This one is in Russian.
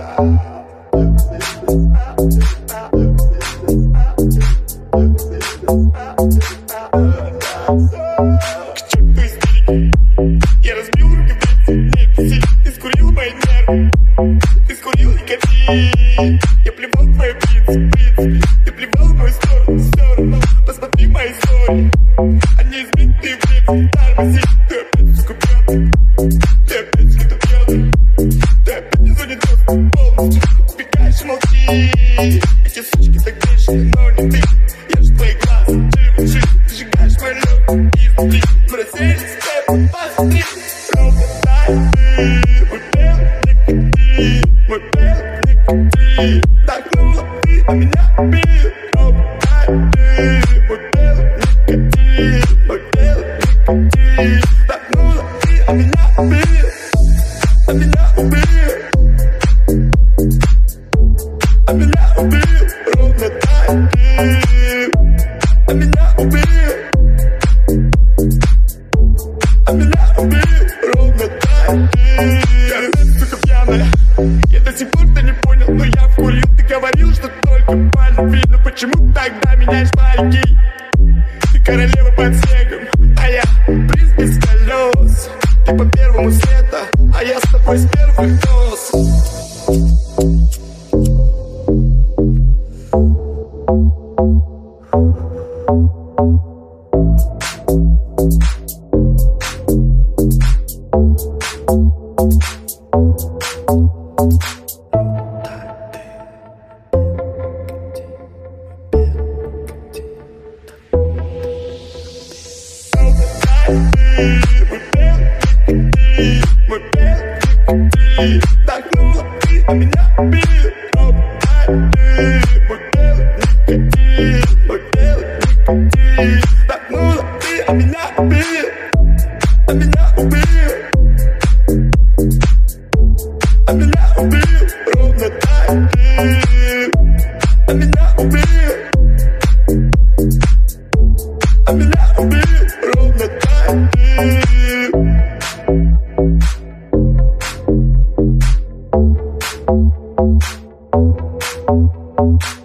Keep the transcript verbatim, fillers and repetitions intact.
Я разбил руки в принцип, не писи. Ты скурил мои нервы, ты скурил никотин. Я плевал в твой принцип, принцип. Ты плевал в мою сторону, все равно. Посмотри мои истории, они избитые в принцип. Тормози, ты опять, сука, пьяный. Ты опять что-то пьяный. Ты опять не занят полностью. Убегаешь и молчи. Эти сучки так грешны, но не ты. Я ж твои глаза, джим, джим. Ты сжигаешь мой лед изнутри. Мы расселись, степ, посмотри. Ровно так ты, мой белый никотин. Мой белый никотин. Вдохнула ты, а меня убил. Ровно так ты, мой белый никотин. Мой белый никотин. Вдохнула ты, а меня убил. А меня убил. А меня убил. Ровно так ты. А меня убил. А меня убил. Ровно так ты. Я опять, сука, пьяная. Я до сих пор-то не понял, но я вкурил. Ты говорил, что только по любви. Но почему тогда меняешь байки? Ты королева под снегом, а я принц без колес. Ты по первому света, а я с тобой с первых доз. Мой белый никотин, мой белый никотин. Вдохнула ты, а меня убил. Мой белый никотин, мой белый никотин. Вдохнула ты, а меня убил. А меня убил. А меня убил. Ровно так ты. А меня убил. А меня убил. Ровно так ты. We'll be right back.